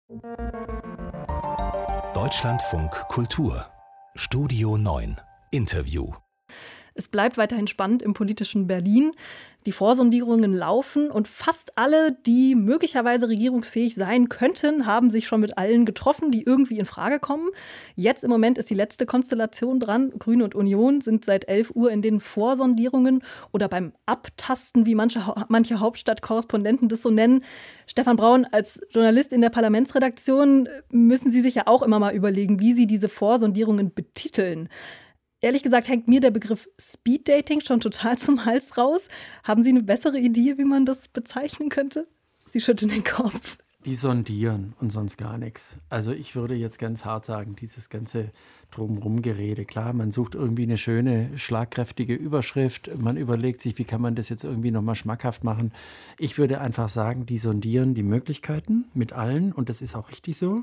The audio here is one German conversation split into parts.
Deutschlandfunk Kultur Studio 9 Interview. Es bleibt weiterhin spannend im politischen Berlin. Die Vorsondierungen laufen und fast alle, die möglicherweise regierungsfähig sein könnten, haben sich schon mit allen getroffen, die irgendwie in Frage kommen. Jetzt im Moment ist die letzte Konstellation dran. Grüne und Union sind seit 11 Uhr in den Vorsondierungen oder beim Abtasten, wie manche Hauptstadtkorrespondenten das so nennen. Stefan Braun, als Journalist in der Parlamentsredaktion müssen Sie sich ja auch immer mal überlegen, wie Sie diese Vorsondierungen betiteln. Ehrlich gesagt hängt mir der Begriff Speeddating schon total zum Hals raus. Haben Sie eine bessere Idee, wie man das bezeichnen könnte? Sie schütteln den Kopf. Die sondieren und sonst gar nichts. Also ich würde jetzt ganz hart sagen, dieses ganze Drumherum-Gerede, klar, man sucht irgendwie eine schöne, schlagkräftige Überschrift. Man überlegt sich, wie kann man das jetzt irgendwie nochmal schmackhaft machen. Ich würde einfach sagen, die sondieren die Möglichkeiten mit allen und das ist auch richtig so.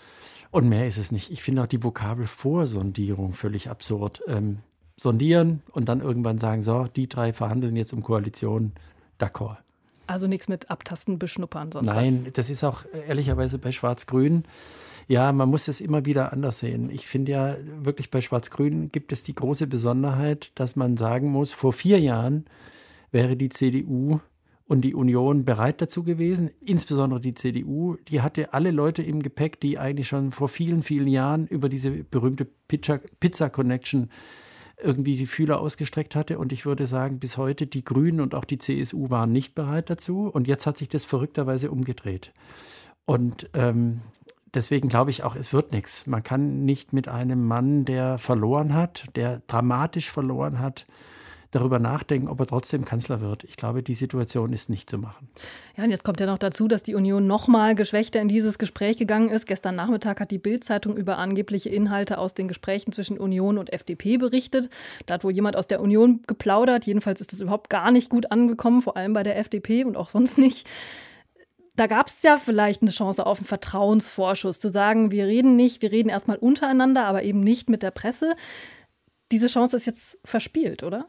Und mehr ist es nicht. Ich finde auch die Vokabel Vorsondierung völlig absurd. Sondieren und dann irgendwann sagen, so, die drei verhandeln jetzt um Koalition, d'accord. Also nichts mit Abtasten, Beschnuppern, sonst Nein, das ist auch ehrlicherweise bei Schwarz-Grün. Ja, man muss das immer wieder anders sehen. Ich finde ja wirklich, bei Schwarz-Grün gibt es die große Besonderheit, dass man sagen muss, vor 4 Jahren wäre die CDU und die Union bereit dazu gewesen, insbesondere die CDU, die hatte alle Leute im Gepäck, die eigentlich schon vor vielen, vielen Jahren über diese berühmte Pizza-Connection irgendwie die Fühler ausgestreckt hatte. Und ich würde sagen, bis heute die Grünen und auch die CSU waren nicht bereit dazu. Und jetzt hat sich das verrückterweise umgedreht. Und deswegen glaube ich auch, es wird nichts. Man kann nicht mit einem Mann, der verloren hat, der dramatisch verloren hat, darüber nachdenken, ob er trotzdem Kanzler wird. Ich glaube, die Situation ist nicht zu machen. Ja, und jetzt kommt ja noch dazu, dass die Union noch mal geschwächter in dieses Gespräch gegangen ist. Gestern Nachmittag hat die Bild-Zeitung über angebliche Inhalte aus den Gesprächen zwischen Union und FDP berichtet. Da hat wohl jemand aus der Union geplaudert. Jedenfalls ist das überhaupt gar nicht gut angekommen, vor allem bei der FDP und auch sonst nicht. Da gab es ja vielleicht eine Chance auf einen Vertrauensvorschuss, zu sagen, wir reden erstmal untereinander, aber eben nicht mit der Presse. Diese Chance ist jetzt verspielt, oder?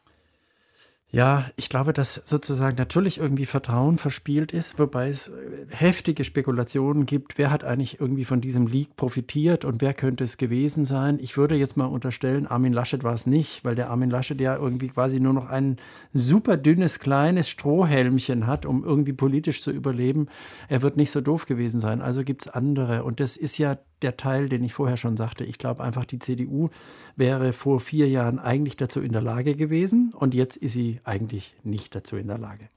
Ja, ich glaube, dass sozusagen natürlich irgendwie Vertrauen verspielt ist, wobei es heftige Spekulationen gibt, wer hat eigentlich irgendwie von diesem Leak profitiert und wer könnte es gewesen sein. Ich würde jetzt mal unterstellen, Armin Laschet war es nicht, weil der Armin Laschet ja irgendwie quasi nur noch ein super dünnes, kleines Strohhelmchen hat, um irgendwie politisch zu überleben. Er wird nicht so doof gewesen sein, also gibt es andere. Und das ist ja der Teil, den ich vorher schon sagte. Ich glaube einfach, die CDU wäre vor 4 Jahren eigentlich dazu in der Lage gewesen und jetzt ist sie eigentlich nicht dazu in der Lage.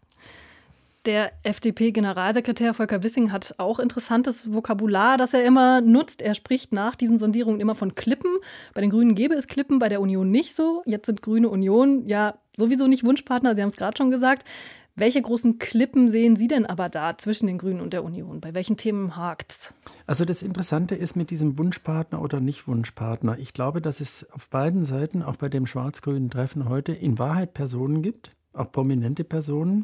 Der FDP-Generalsekretär Volker Wissing hat auch interessantes Vokabular, das er immer nutzt. Er spricht nach diesen Sondierungen immer von Klippen. Bei den Grünen gäbe es Klippen, bei der Union nicht so. Jetzt sind Grüne Union ja sowieso nicht Wunschpartner, Sie haben es gerade schon gesagt. Welche großen Klippen sehen Sie denn aber da zwischen den Grünen und der Union? Bei welchen Themen hakt's? Also das Interessante ist mit diesem Wunschpartner oder Nicht-Wunschpartner. Ich glaube, dass es auf beiden Seiten, auch bei dem schwarz-grünen Treffen heute, in Wahrheit Personen gibt, auch prominente Personen,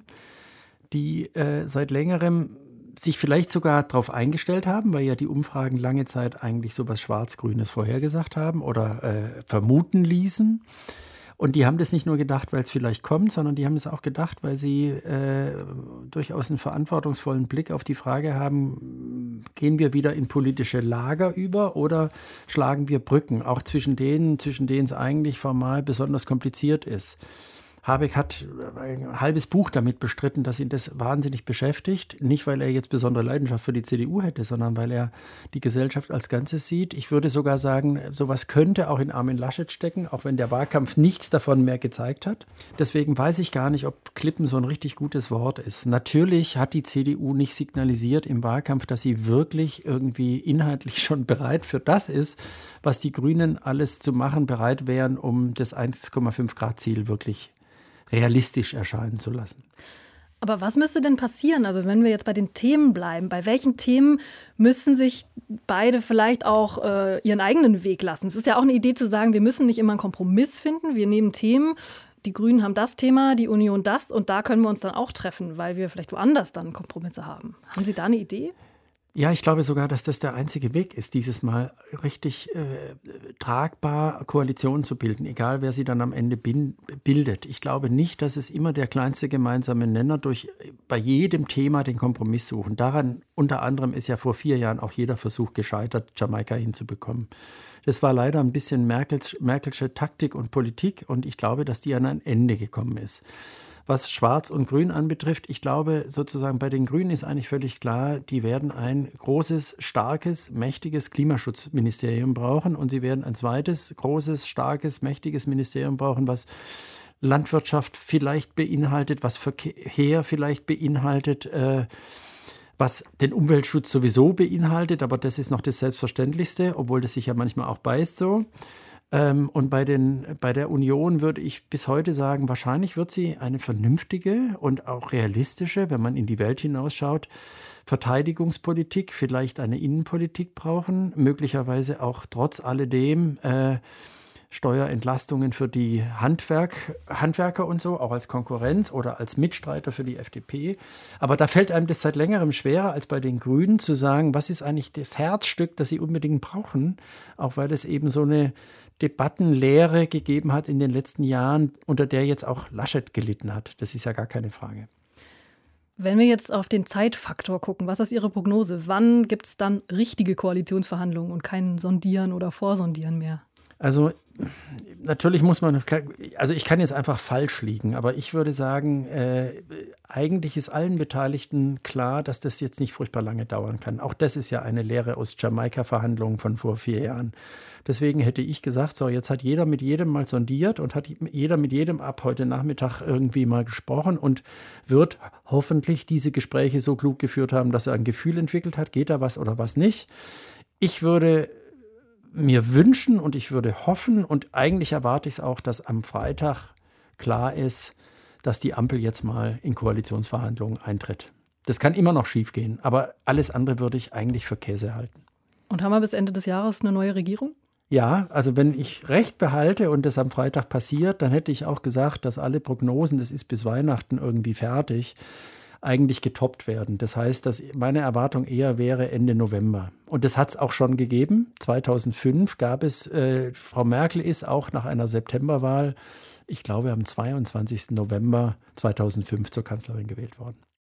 die seit längerem sich vielleicht sogar darauf eingestellt haben, weil ja die Umfragen lange Zeit eigentlich so was Schwarz-Grünes vorhergesagt haben oder vermuten ließen. Und die haben das nicht nur gedacht, weil es vielleicht kommt, sondern die haben es auch gedacht, weil sie durchaus einen verantwortungsvollen Blick auf die Frage haben, gehen wir wieder in politische Lager über oder schlagen wir Brücken, auch zwischen denen es eigentlich formal besonders kompliziert ist. Habeck hat ein halbes Buch damit bestritten, dass ihn das wahnsinnig beschäftigt. Nicht, weil er jetzt besondere Leidenschaft für die CDU hätte, sondern weil er die Gesellschaft als Ganzes sieht. Ich würde sogar sagen, sowas könnte auch in Armin Laschet stecken, auch wenn der Wahlkampf nichts davon mehr gezeigt hat. Deswegen weiß ich gar nicht, ob Klippen so ein richtig gutes Wort ist. Natürlich hat die CDU nicht signalisiert im Wahlkampf, dass sie wirklich irgendwie inhaltlich schon bereit für das ist, was die Grünen alles zu machen bereit wären, um das 1,5-Grad-Ziel wirklich realistisch erscheinen zu lassen. Aber was müsste denn passieren? Also wenn wir jetzt bei den Themen bleiben, bei welchen Themen müssen sich beide vielleicht auch ihren eigenen Weg lassen? Es ist ja auch eine Idee zu sagen, wir müssen nicht immer einen Kompromiss finden. Wir nehmen Themen, die Grünen haben das Thema, die Union das und da können wir uns dann auch treffen, weil wir vielleicht woanders dann Kompromisse haben. Haben Sie da eine Idee? Ja, ich glaube sogar, dass das der einzige Weg ist, dieses Mal richtig tragbar Koalitionen zu bilden, egal wer sie dann am Ende bildet. Ich glaube nicht, dass es immer der kleinste gemeinsame Nenner bei jedem Thema den Kompromiss suchen. Daran unter anderem ist ja vor 4 Jahren auch jeder Versuch gescheitert, Jamaika hinzubekommen. Das war leider ein bisschen Merkelsche Taktik und Politik und ich glaube, dass die an ein Ende gekommen ist. Was Schwarz und Grün anbetrifft, ich glaube sozusagen bei den Grünen ist eigentlich völlig klar, die werden ein großes, starkes, mächtiges Klimaschutzministerium brauchen und sie werden ein zweites, großes, starkes, mächtiges Ministerium brauchen, was Landwirtschaft vielleicht beinhaltet, was Verkehr vielleicht beinhaltet, was den Umweltschutz sowieso beinhaltet, aber das ist noch das Selbstverständlichste, obwohl das sich ja manchmal auch beißt so. Und bei der Union würde ich bis heute sagen, wahrscheinlich wird sie eine vernünftige und auch realistische, wenn man in die Welt hinausschaut, Verteidigungspolitik, vielleicht eine Innenpolitik brauchen, möglicherweise auch trotz alledem Steuerentlastungen für die Handwerker und so, auch als Konkurrenz oder als Mitstreiter für die FDP. Aber da fällt einem das seit längerem schwerer als bei den Grünen zu sagen, was ist eigentlich das Herzstück, das sie unbedingt brauchen, auch weil es eben so eine Debattenlehre gegeben hat in den letzten Jahren, unter der jetzt auch Laschet gelitten hat. Das ist ja gar keine Frage. Wenn wir jetzt auf den Zeitfaktor gucken, was ist Ihre Prognose? Wann gibt es dann richtige Koalitionsverhandlungen und kein Sondieren oder Vorsondieren mehr? Also natürlich muss man, also ich kann jetzt einfach falsch liegen, aber ich würde sagen, eigentlich ist allen Beteiligten klar, dass das jetzt nicht furchtbar lange dauern kann. Auch das ist ja eine Lehre aus Jamaika-Verhandlungen von vor 4 Jahren. Deswegen hätte ich gesagt, so jetzt hat jeder mit jedem mal sondiert und hat jeder mit jedem ab heute Nachmittag irgendwie mal gesprochen und wird hoffentlich diese Gespräche so klug geführt haben, dass er ein Gefühl entwickelt hat, geht da was oder was nicht. Ich würde mir wünschen und ich würde hoffen und eigentlich erwarte ich es auch, dass am Freitag klar ist, dass die Ampel jetzt mal in Koalitionsverhandlungen eintritt. Das kann immer noch schiefgehen, aber alles andere würde ich eigentlich für Käse halten. Und haben wir bis Ende des Jahres eine neue Regierung? Ja, also wenn ich recht behalte und das am Freitag passiert, dann hätte ich auch gesagt, dass alle Prognosen, das ist bis Weihnachten irgendwie fertig, eigentlich getoppt werden. Das heißt, dass meine Erwartung eher wäre Ende November. Und das hat es auch schon gegeben. 2005 gab es, Frau Merkel ist auch nach einer Septemberwahl, ich glaube am 22. November 2005 zur Kanzlerin gewählt worden.